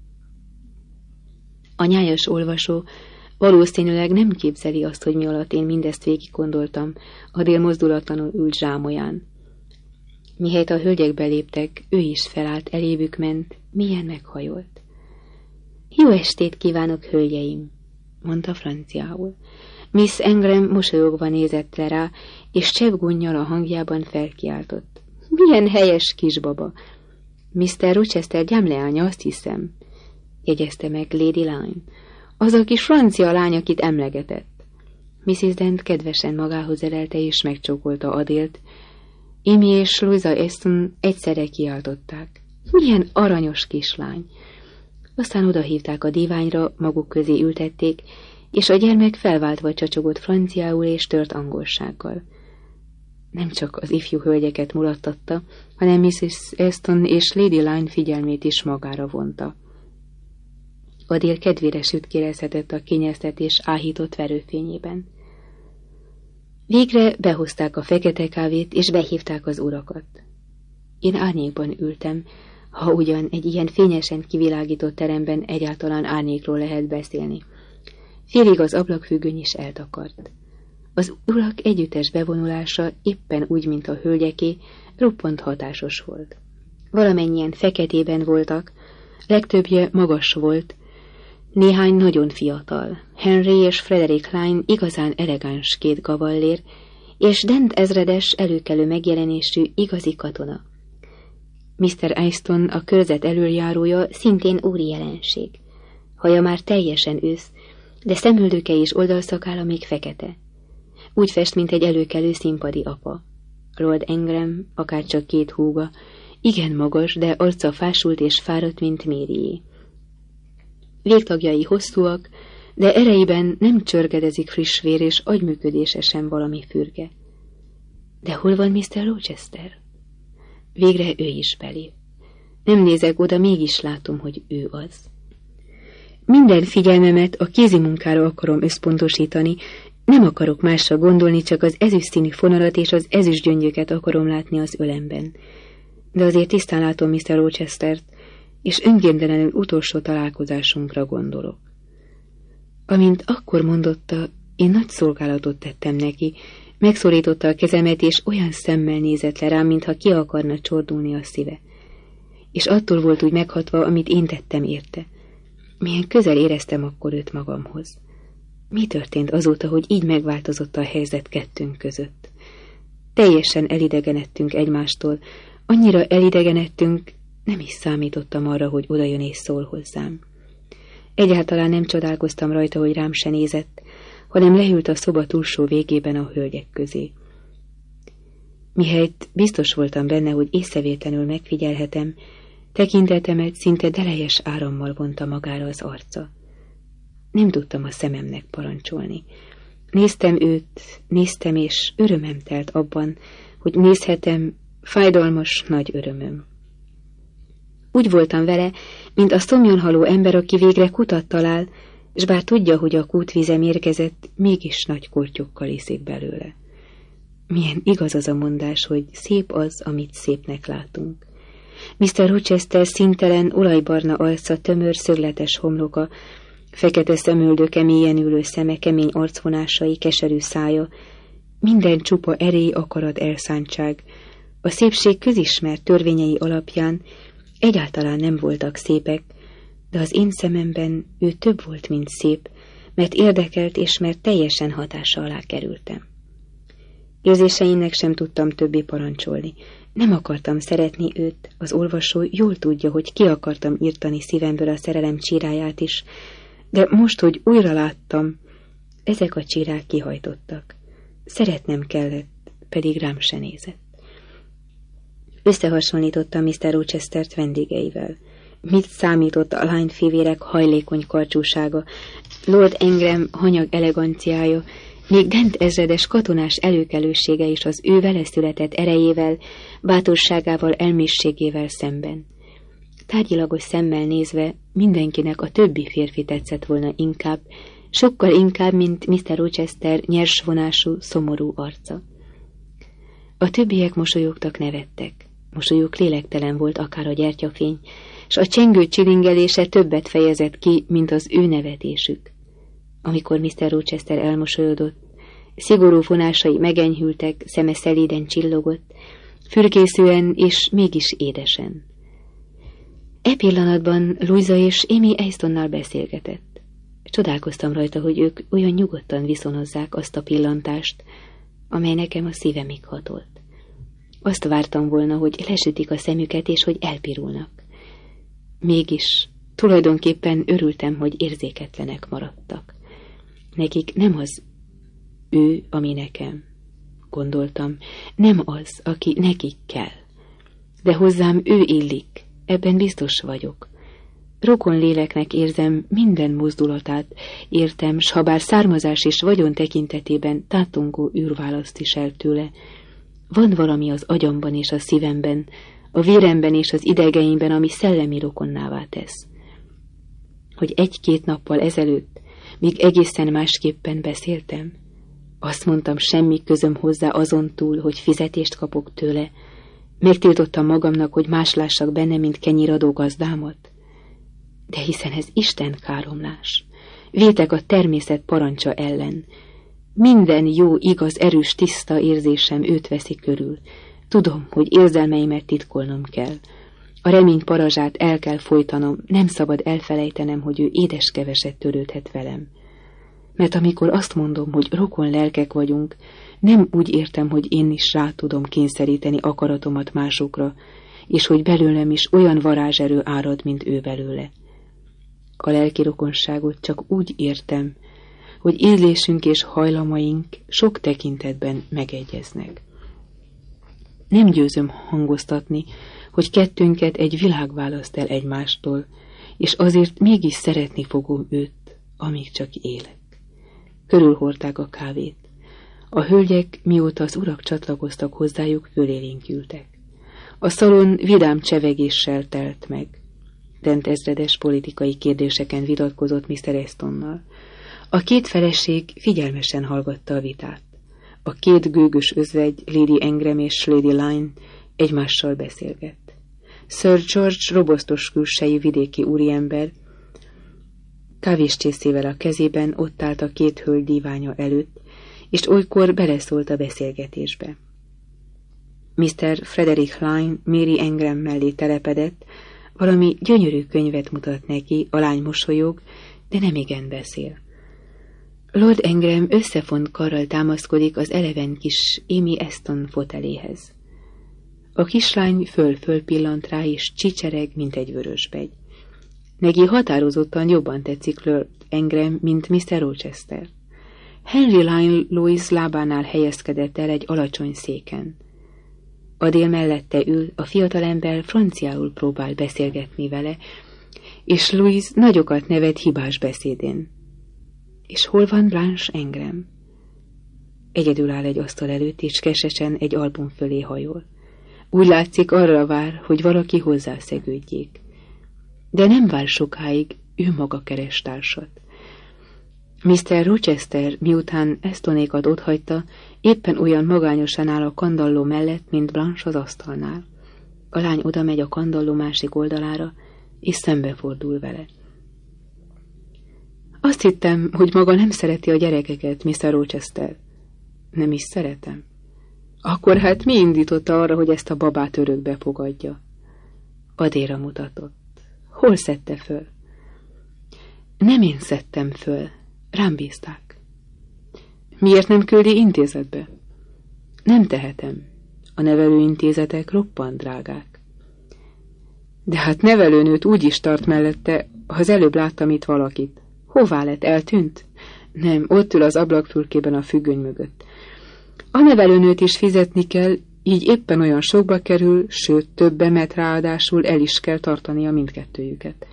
A nyájas olvasó valószínűleg nem képzeli azt, hogy mi alatt én mindezt végig gondoltam, Adél mozdulatlanul ült zsámolyán. Mihelyt a hölgyek beléptek, ő is felállt, elévük ment, milyen meghajolt. Jó estét kívánok, hölgyeim, mondta franciául. Miss Ingram mosolyogva nézett le rá, és cseppgúnnyal a hangjában felkiáltott. Milyen helyes kisbaba! Mr. Rochester gyámleánya, azt hiszem, jegyezte meg Lady Line. Az a kis francia lány, akit emlegetett. Mrs. Dent kedvesen magához elelte és megcsókolta Adélt. Amy és Louisa Aston egyszerre kiáltották. Milyen aranyos kislány! Aztán odahívták a díványra, maguk közé ültették, és a gyermek felváltva csacsogott franciául és tört angolsággal. Nem csak az ifjú hölgyeket mulattatta, hanem Mrs. Aston és Lady Line figyelmét is magára vonta. Adél kedvére sütkérezhetett a kényeztetés áhított verőfényében. Végre behozták a fekete kávét, és behívták az urakat. Én árnyékban ültem, ha ugyan egy ilyen fényesen kivilágított teremben egyáltalán árnyékról lehet beszélni. Félig az ablakfüggöny is eltakart. Az urak együttes bevonulása éppen úgy, mint a hölgyeké, roppant hatásos volt. Valamennyien feketében voltak, legtöbbje magas volt, néhány nagyon fiatal. Henry és Frederick Line igazán elegáns két kavallér, és Dent ezredes előkelő megjelenésű igazi katona. Mr. Aston, a körzet elöljárója, szintén úri jelenség. Haja már teljesen ősz, de szemöldöke és oldalszakála még fekete. Úgy fest, mint egy előkelő színpadi apa. Lord Ingram, akárcsak két húga, igen magas, de arca fásult és fáradt, mint Maryé. Végtagjai hosszúak, de erejében nem csörgedezik friss vér, és agyműködése sem valami fürge. De hol van Mr. Rochester? Végre ő is belép. Nem nézek oda, mégis látom, hogy ő az. Minden figyelmemet a kézimunkára akarom összpontosítani, nem akarok másra gondolni, csak az ezüstszínű fonalat és az ezüstgyöngyöket akarom látni az ölemben. De azért tisztán látom Mr. Rochestert, és önkéntelenül utolsó találkozásunkra gondolok. Amint akkor mondotta, én nagy szolgálatot tettem neki, megszorította a kezemet, és olyan szemmel nézett le rám, mintha ki akarna csordulni a szíve. És attól volt úgy meghatva, amit én tettem érte. Milyen közel éreztem akkor őt magamhoz. Mi történt azóta, hogy így megváltozott a helyzet kettőnk között? Teljesen elidegenedtünk egymástól, annyira elidegenedtünk, nem is számítottam arra, hogy odajön és szól hozzám. Egyáltalán nem csodálkoztam rajta, hogy rám se nézett, hanem leült a szoba túlsó végében a hölgyek közé. Mihelyt biztos voltam benne, hogy észrevétlenül megfigyelhetem, tekintetemet szinte delejes árammal vonta magára az arca. Nem tudtam a szememnek parancsolni. Néztem őt, néztem, és örömem telt abban, hogy nézhetem, fájdalmas nagy örömöm. Úgy voltam vele, mint a szomjonhaló ember, aki végre kutat talál, és bár tudja, hogy a kútvíze mérgezett, mégis nagy kortyokkal iszik belőle. Milyen igaz az a mondás, hogy szép az, amit szépnek látunk. Mr. Rochester színtelen, olajbarna arca, tömör, szögletes homloka, fekete szemöldöke, mélyen ülő szeme, kemény arcvonásai, keserű szája, minden csupa erély, akarat, elszántság. A szépség közismert törvényei alapján egyáltalán nem voltak szépek, de az én szememben ő több volt, mint szép, mert érdekelt és mert teljesen hatása alá kerültem. Érzéseimnek sem tudtam többé parancsolni. Nem akartam szeretni őt, az olvasó jól tudja, hogy ki akartam írtani szívemből a szerelem csíráját is, de most, hogy újra láttam, ezek a csírák kihajtottak. Szeretnem kellett, pedig rám se nézett. Összehasonlítottam Mr. Rochestert vendégeivel. Mit számított a lányfivérek hajlékony karcsúsága, Lord Ingram hanyag eleganciája, még Dent ezredes katonás előkelősége is az ő vele született erejével, bátorságával, elmészségével szemben. Tárgyilagos szemmel nézve mindenkinek a többi férfi tetszett volna inkább, sokkal inkább, mint Mr. Rochester nyersvonású, szomorú arca. A többiek mosolyogtak, nevettek. Mosolyuk lélektelen volt, akár a gyertyafény, s a csengő csilingelése többet fejezett ki, mint az ő nevetésük. Amikor Mr. Rochester elmosolyodott, szigorú vonásai megenyhültek, szeme szelíden csillogott, fürkészően és mégis édesen. E pillanatban Louisa és Amy Astonnal beszélgetett. Csodálkoztam rajta, hogy ők olyan nyugodtan viszonozzák azt a pillantást, amely nekem a szívemig hatolt. Azt vártam volna, hogy lesütik a szemüket, és hogy elpirulnak. Mégis tulajdonképpen örültem, hogy érzéketlenek maradtak. Nekik nem az ő, ami nekem, gondoltam, nem az, aki nekik kell. De hozzám ő illik, ebben biztos vagyok. Rokon léleknek érzem minden mozdulatát, értem, s ha bár származás és vagyon tekintetében tátongó űrválaszt is el tőle, van valami az agyamban és a szívemben, a véremben és az idegeimben, ami szellemi rokonnává tesz. Hogy 1-2 nappal ezelőtt még egészen másképpen beszéltem. Azt mondtam, semmi közöm hozzá azon túl, hogy fizetést kapok tőle. Megtiltottam magamnak, hogy más lássak benne, mint kenyiradó gazdámat. De hiszen ez Isten káromlás. Vétek a természet parancsa ellen. Minden jó, igaz, erős, tiszta érzésem őt veszi körül. Tudom, hogy érzelmeimet titkolnom kell. A remény parazsát el kell folytanom, nem szabad elfelejtenem, hogy ő édes keveset törődhet velem. Mert amikor azt mondom, hogy rokon lelkek vagyunk, nem úgy értem, hogy én is rá tudom kényszeríteni akaratomat másokra, és hogy belőlem is olyan varázserő árad, mint ő belőle. A lelki rokonságot csak úgy értem, hogy ízlésünk és hajlamaink sok tekintetben megegyeznek. Nem győzöm hangoztatni, hogy kettőnket egy világ választ el egymástól, és azért mégis szeretni fogom őt, amíg csak élek. Körülhordták a kávét. A hölgyek, mióta az urak csatlakoztak hozzájuk, fölélénk ültek. A szalon vidám csevegéssel telt meg. Dent ezredes politikai kérdéseken vitatkozott Mr. Astonnal. A 2 feleség figyelmesen hallgatta a vitát. A 2 gőgös özvegy, Lady Ingram és Lady Lyne egymással beszélgett. Sir George robosztos külsejű vidéki úriember, kávéscsészével a kezében ott állt a 2 hölgy díványa előtt, és olykor beleszólt a beszélgetésbe. Mr. Frederick Lyne Mary Ingram mellé telepedett, valami gyönyörű könyvet mutat neki, a lány mosolyog, de nem igen beszél. Lord Ingram összefont karral támaszkodik az eleven kis Amy Aston foteléhez. A kislány föl pillant rá, és csicsereg, mint egy vörösbegy. Neki határozottan jobban tetszik Lord Ingram, mint Mr. Rochester. Henry Lyne Louis lábánál helyezkedett el egy alacsony széken. Adél mellette ül, a fiatalember franciául próbál beszélgetni vele, és Louis nagyokat nevet hibás beszédén. És hol van Blanche Ingram? Egyedül áll egy asztal előtt, és kesesen egy album fölé hajol. Úgy látszik, arra vár, hogy valaki hozzászegődjék. De nem vár sokáig, ő maga keres társat. Mr. Rochester, miután Astonékat otthagyta, éppen olyan magányosan áll a kandalló mellett, mint Blanche az asztalnál. A lány oda megy a kandalló másik oldalára, és szembefordul vele. Azt hittem, hogy maga nem szereti a gyerekeket, Mr. Rochester. Nem is szeretem. Akkor hát mi indította arra, hogy ezt a babát örökbe fogadja? Adéra mutatott. Hol szedte föl? Nem én szedtem föl. Rám bízták. Miért nem küldi intézetbe? Nem tehetem. A nevelőintézetek roppant drágák. De hát nevelőnőt úgy is tart mellette, az előbb láttam itt valakit. Hová lett? Eltűnt? Nem, ott ül az ablakfülkében a függöny mögött. A nevelőnőt is fizetni kell, így éppen olyan sokba kerül, sőt többe, mert ráadásul el is kell tartania mindkettőjüket.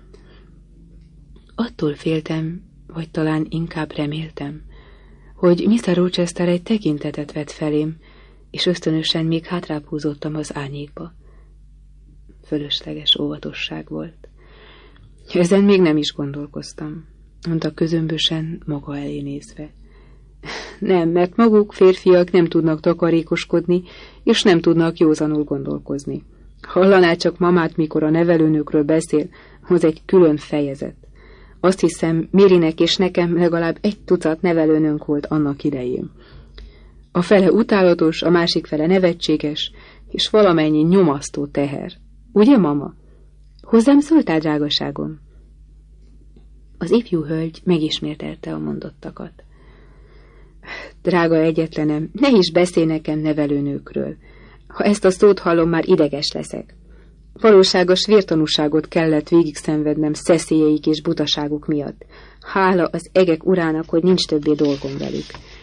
Attól féltem, vagy talán inkább reméltem, hogy Mr. Rochester egy tekintetet vett felém, és ösztönösen még hátrább húzódtam az árnyékba. Fölösleges óvatosság volt. Ezen még nem is gondolkoztam, mondta közömbösen, maga elé nézve. Nem, mert maguk férfiak nem tudnak takarékoskodni, és nem tudnak józanul gondolkozni. Hallaná csak mamát, mikor a nevelőnőkről beszél, az egy külön fejezet. Azt hiszem, Marynek és nekem legalább 1 tucat nevelőnőnk volt annak idején. A fele utálatos, a másik fele nevetséges, és valamennyi nyomasztó teher. Ugye, mama? Hozzám szóltál, drágaságom? Az ifjú hölgy megismételte a mondottakat. Drága egyetlenem, ne is beszélj nekem nevelőnőkről. Ha ezt a szót hallom, már ideges leszek. Valóságos vértanúságot kellett végig szenvednem szeszélyeik és butaságuk miatt. Hála az egek urának, hogy nincs többé dolgom velük.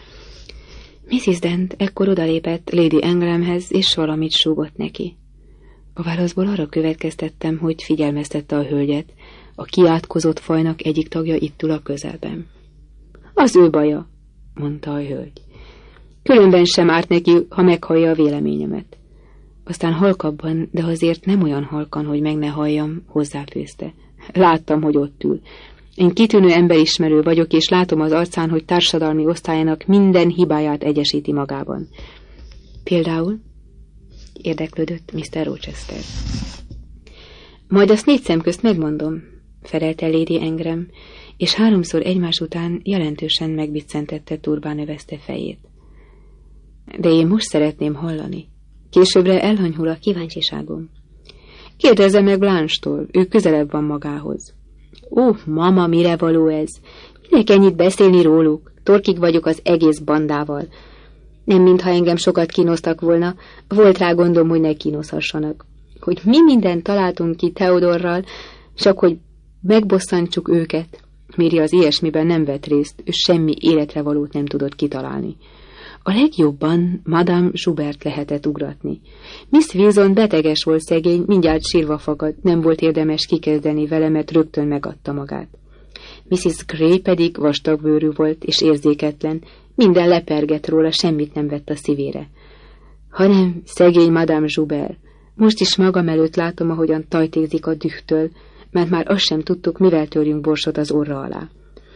Mrs. Dent ekkor odalépett Lady Engramhez, és valamit súgott neki. A válaszból arra következtettem, hogy figyelmeztette a hölgyet, a kiátkozott fajnak egyik tagja itt ül a közelben. Az ő baja, mondta a hölgy. Különben sem árt neki, ha meghallja a véleményemet. Aztán halkabban, de azért nem olyan halkan, hogy meg ne halljam, hozzáfőzte. Láttam, hogy ott ül. Én kitűnő emberismerő vagyok, és látom az arcán, hogy társadalmi osztályának minden hibáját egyesíti magában. Például? Érdeklődött Mr. Rochester. Majd azt 4 szem közt megmondom, felelte Lady Engram, és 3-szor egymás után jelentősen megbiccentette turbán övezte fejét. De én most szeretném hallani. Későbbre elhanyhul a kíváncsiságom. Kérdezze meg Blanche-tól, ő közelebb van magához. Ó, mama, mire való ez? Minek ennyit beszélni róluk? Torkig vagyok az egész bandával. Nem mintha engem sokat kínoztak volna, volt rá gondom, hogy ne kínozhassanak. Hogy mi mindent találtunk ki Theodorral, csak hogy megbosszantsuk őket. Mary az ilyesmiben nem vett részt, ő semmi életre valót nem tudott kitalálni. A legjobban Madame Joubert lehetett ugratni. Miss Wilson beteges volt szegény, mindjárt sírva fakadt, nem volt érdemes kikezdeni vele, mert rögtön megadta magát. Mrs. Gray pedig vastagbőrű volt és érzéketlen, minden lepergett róla, semmit nem vett a szívére. Hanem szegény Madame Joubert. Most is magam előtt látom, ahogyan tajtékzik a dühtől, mert már azt sem tudtuk, mivel törjünk borsot az orra alá.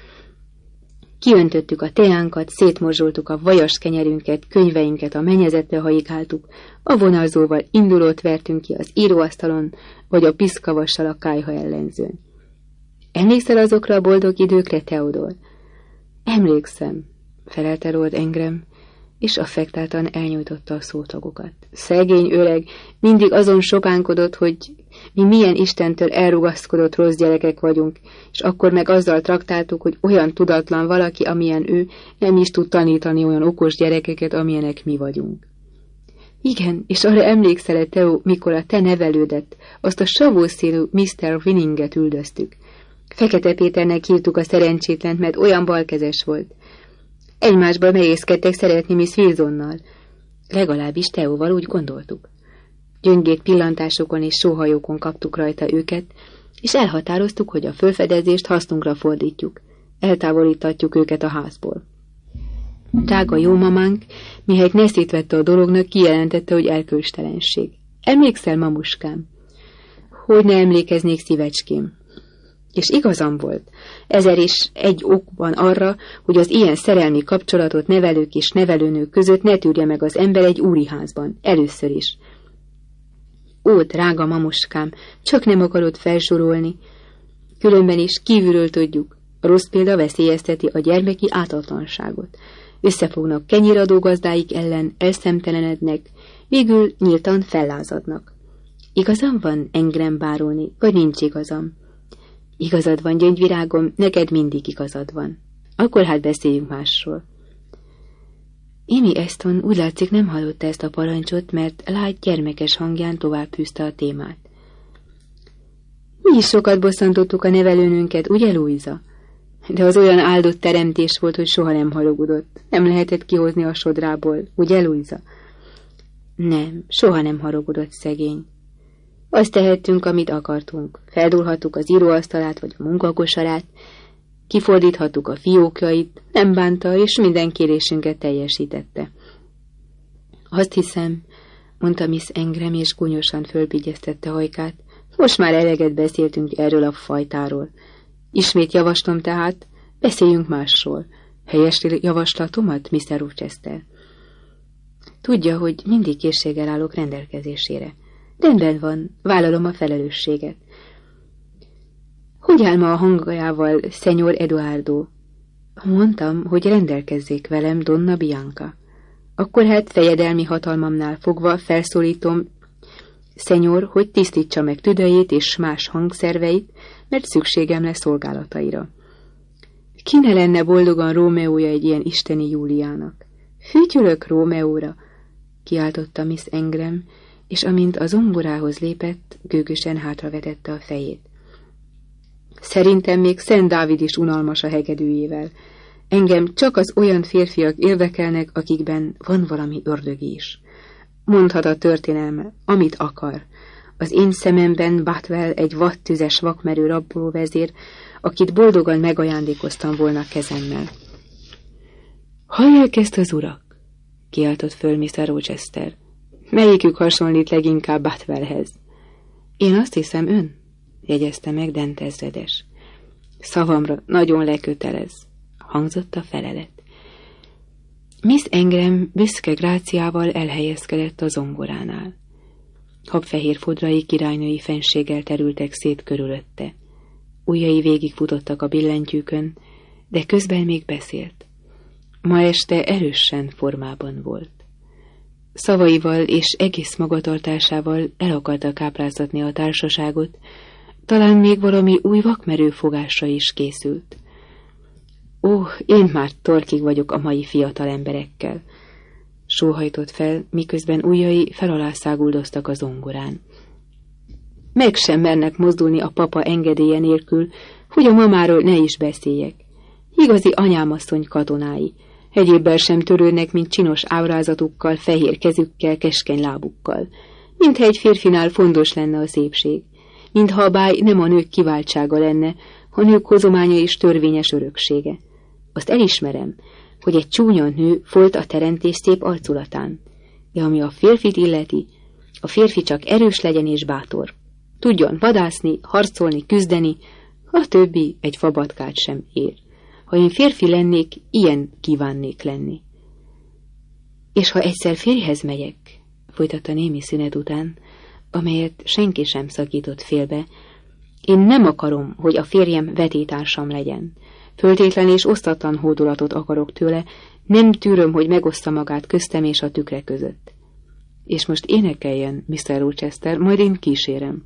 Kiöntöttük a teánkat, szétmorzsoltuk a vajas kenyerünket, könyveinket a mennyezetbe hajikáltuk, a vonalzóval indulót vertünk ki az íróasztalon, vagy a piszkavassal a kályha ellenzőn. Emlékszel azokra a boldog időkre, Theodor? Emlékszem, felelte Lord Engram, és affektáltan elnyújtotta a szótagokat. Szegény öreg mindig azon sopánkodott, hogy mi milyen Istentől elrugaszkodott rossz gyerekek vagyunk, és akkor meg azzal traktáltuk, hogy olyan tudatlan valaki, amilyen ő, nem is tud tanítani olyan okos gyerekeket, amilyenek mi vagyunk. Igen, és arra emlékszel-e, Theo, mikor a te nevelődet, azt a savószínű Mr. Winninget üldöztük. Fekete Péternek hívtuk a szerencsétlent, mert olyan balkezes volt. Egymásba merészkedtek szeretni Miss Wilsonnal. Legalábbis Theóval úgy gondoltuk. Gyöngét pillantásokon és sóhajókon kaptuk rajta őket, és elhatároztuk, hogy a fölfedezést hasznunkra fordítjuk. Eltávolítatjuk őket a házból. Drága jó mamánk, mihelyt neszét vette a dolognak, kijelentette, hogy elkölcstelenség. Emlékszel, mamuskám? Hogy ne emlékeznék, szívecském? És igazam volt. 1001 ok van arra, hogy az ilyen szerelmi kapcsolatot nevelők és nevelőnők között ne tűrje meg az ember egy úriházban. Először is. Ó, drága mamuskám, csak nem akarod felsorolni. Különben is kívülről tudjuk. A rossz példa veszélyezteti a gyermeki ártatlanságot. összefognak kenyiradó gazdáik ellen, elszemtelenednek, végül nyíltan fellázadnak. Igazam van, Engrem báróni, vagy nincs igazam? Igazad van, gyöngyvirágom, neked mindig igazad van. Akkor hát beszéljünk másról. Amy Aston úgy látszik nem hallotta ezt a parancsot, mert lágy gyermekes hangján tovább fűzte a témát. Mi is sokat bosszantottuk a nevelőnünket, ugye, Louisa? De az olyan áldott teremtés volt, hogy soha nem haragudott. Nem lehetett kihozni a sodrából, ugye, Louisa? Nem, soha nem haragudott, szegény. Azt tehettünk, amit akartunk. Feldulhattuk az íróasztalát vagy a munkakosarát, kifordíthattuk a fiókjait, nem bánta, és minden kérésünket teljesítette. Azt hiszem, mondta Miss Engrem, és gúnyosan fölbigyeztette hajkát, most már eleget beszéltünk erről a fajtáról. Ismét javaslom tehát, beszéljünk másról. Helyes javaslatomat, Mr. Rochester? Tudja, hogy mindig készséggel állok rendelkezésére. Rendben van, vállalom a felelősséget. Hogy áll ma a hangjával, Szenyor Eduardo? Mondtam, hogy rendelkezzék velem, Donna Bianca. Akkor hát fejedelmi hatalmamnál fogva felszólítom, Szenyor, hogy tisztítsa meg tüdejét és más hangszerveit, mert szükségem lesz szolgálataira. Ki ne lenne boldogan Rómeója egy ilyen isteni Júliának? Fütyülök Rómeóra, kiáltotta Miss Engrem, és amint a zomborához lépett, gőgösen hátravetette a fejét. Szerintem még Szent Dávid is unalmas a hegedűjével. Engem csak az olyan férfiak érdekelnek, akikben van valami ördögi is. Mondhat a történelme, amit akar. Az én szememben Bothwell egy vattüzes vakmerő rabolóvezér, akit boldogan megajándékoztam volna kezemmel. Hallják ezt az urak? Kiáltott föl Mr. Rochester. Melyikük hasonlít leginkább Bothwellhez? Én azt hiszem, ön, jegyezte meg Dent ezredes. Szavamra nagyon lekötelez, hangzott a felelet. Miss Engrem büszke gráciával elhelyezkedett a zongoránál. Habfehér fodrai királynői fenséggel terültek szét körülötte. Ujjai végigfutottak a billentyűkön, de közben még beszélt. Ma este erősen formában volt. Szavaival és egész magatartásával el akarta kápráztatni a társaságot, talán még valami új vakmerő fogásra is készült. Ó, én már torkig vagyok a mai fiatal emberekkel, sóhajtott fel, miközben ujjai felalászáguldoztak a zongorán. Meg sem mernek mozdulni a papa engedélye nélkül, hogy a mamáról ne is beszéljek. Igazi anyámasszony katonái, egyébben sem törődnek, mint csinos ábrázatukkal, fehér kezükkel, keskeny lábukkal. Mintha egy férfinál fontos lenne a szépség. Mintha a báj nem a nők kiváltsága lenne, a nők hozománya és törvényes öröksége. Azt elismerem, hogy egy csúnya nő folt a teremtés szép arculatán, de ami a férfit illeti, a férfi csak erős legyen és bátor. Tudjon vadászni, harcolni, küzdeni, a többi egy fabatkát sem ér. Ha én férfi lennék, ilyen kívánnék lenni. És ha egyszer férjhez megyek, folytatta némi szünet után, amelyet senki sem szakított félbe, én nem akarom, hogy a férjem vetétársam legyen. Föltétlen és osztatlan hódolatot akarok tőle, nem tűröm, hogy megoszta magát köztem és a tükre között. És most énekeljen, Mr. Rochester, majd én kísérem.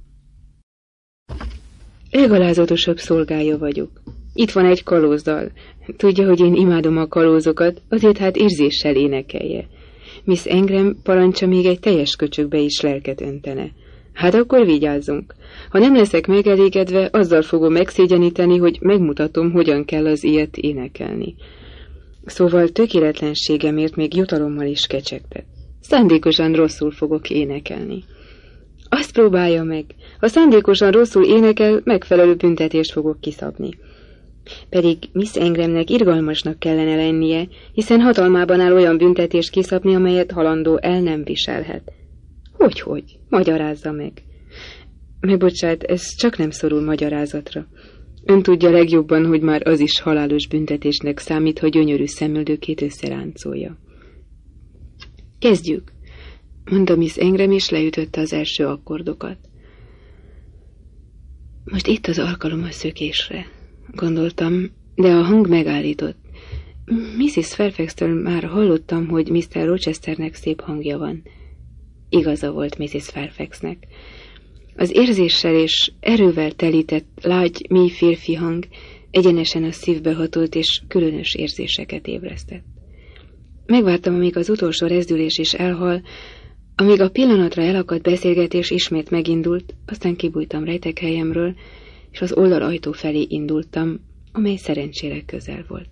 Legalázatosabb szolgája vagyok. Itt van egy kalózdal. Tudja, hogy én imádom a kalózokat, azért hát érzéssel énekelje. Miss Engrem parancsa még egy teljes köcsökbe is lelket öntene. Hát akkor vigyázzunk. Ha nem leszek megelégedve, azzal fogom megszégyeníteni, hogy megmutatom, hogyan kell az ilyet énekelni. Szóval tökéletlenségemért még jutalommal is kecsegtet. Szándékosan rosszul fogok énekelni. Azt próbálja meg. Ha szándékosan rosszul énekel, megfelelő büntetést fogok kiszabni. Pedig Miss Engremnek irgalmasnak kellene lennie, hiszen hatalmában áll olyan büntetést kiszabni, amelyet halandó el nem viselhet. Hogyhogy? Magyarázza meg. Megbocsát, ez csak nem szorul magyarázatra. Ön tudja legjobban, hogy már az is halálos büntetésnek számít, ha gyönyörű szemöldökét összeráncolja. Kezdjük, mondta Miss Engrem, és leütötte az első akkordokat. Most itt az alkalom a szökésre, gondoltam, de a hang megállított. Mrs. Fairfax-től már hallottam, hogy Mr. Rochesternek szép hangja van. Igaza volt Mrs. Fairfaxnek. Az érzéssel és erővel telített, lágy, mély férfi hang egyenesen a szívbe hatolt és különös érzéseket ébresztett. Megvártam, amíg az utolsó rezdülés is elhal, amíg a pillanatra elakadt beszélgetés ismét megindult, aztán kibújtam rejtekhelyemről, és az oldalajtó felé indultam, amely szerencsére közel volt.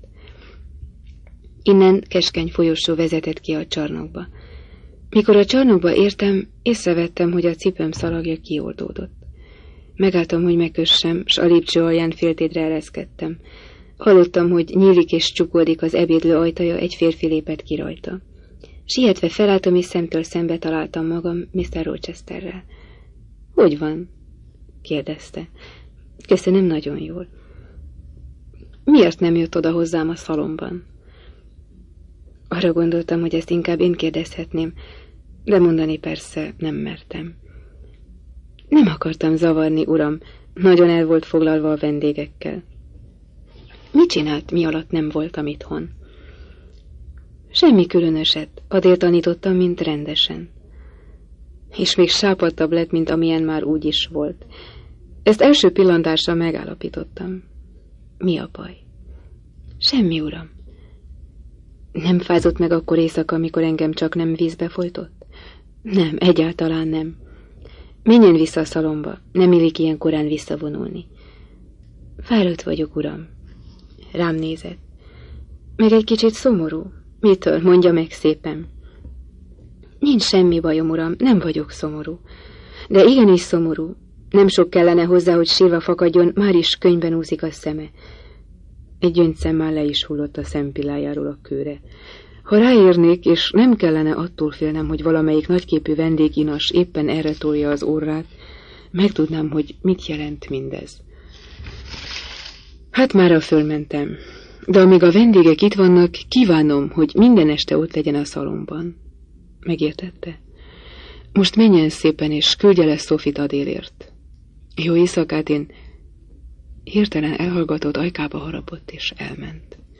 Innen keskeny folyosó vezetett ki a csarnokba. Mikor a csarnokba értem, észrevettem, hogy a cipőm szalagja kioldódott. Megálltam, hogy megkössem, s a lépcső alján féltédre ereszkedtem. Hallottam, hogy nyílik és csukódik az ebédlő ajtaja, egy férfi lépett ki rajta. Sietve felálltam, és szemtől szembe találtam magam Mr. Rochesterrel. Hogy van? Kérdezte. Köszönöm, nagyon jól. Miért nem jött oda hozzám a szalomban? Arra gondoltam, hogy ezt inkább én kérdezhetném, de mondani persze nem mertem. Nem akartam zavarni, uram, nagyon el volt foglalva a vendégekkel. Mit csinált, mi alatt nem voltam itthon? Semmi különöset, adért tanítottam, mint rendesen. És még sápadtabb lett, mint amilyen már úgy is volt. Ezt első pillantásra megállapítottam. Mi a baj? Semmi, uram. Nem fázott meg akkor éjszaka, amikor engem csak nem vízbe folytott? Nem, egyáltalán nem. Menjen vissza a szalomba, nem illik ilyen korán visszavonulni. Fáradt vagyok, uram. Rám nézett. Meg egy kicsit szomorú. Mitől? Mondja meg szépen. Nincs semmi bajom, uram, nem vagyok szomorú. De igenis szomorú. Nem sok kellene hozzá, hogy sírva fakadjon, már is könyben úszik a szeme. Egy gyöngyszem már le is hullott a szempillájáról a kőre. Ha ráérnék, és nem kellene attól félnem, hogy valamelyik nagyképű vendéginas éppen erre tolja az orrát, megtudnám, hogy mit jelent mindez. Hát mára fölmentem, de amíg a vendégek itt vannak, kívánom, hogy minden este ott legyen a szalomban. Megértette? Most menjen szépen, és küldje le Sophie-t Adélért. Jó éjszakát, én hirtelen elhallgatott, ajkába harapott, és elment.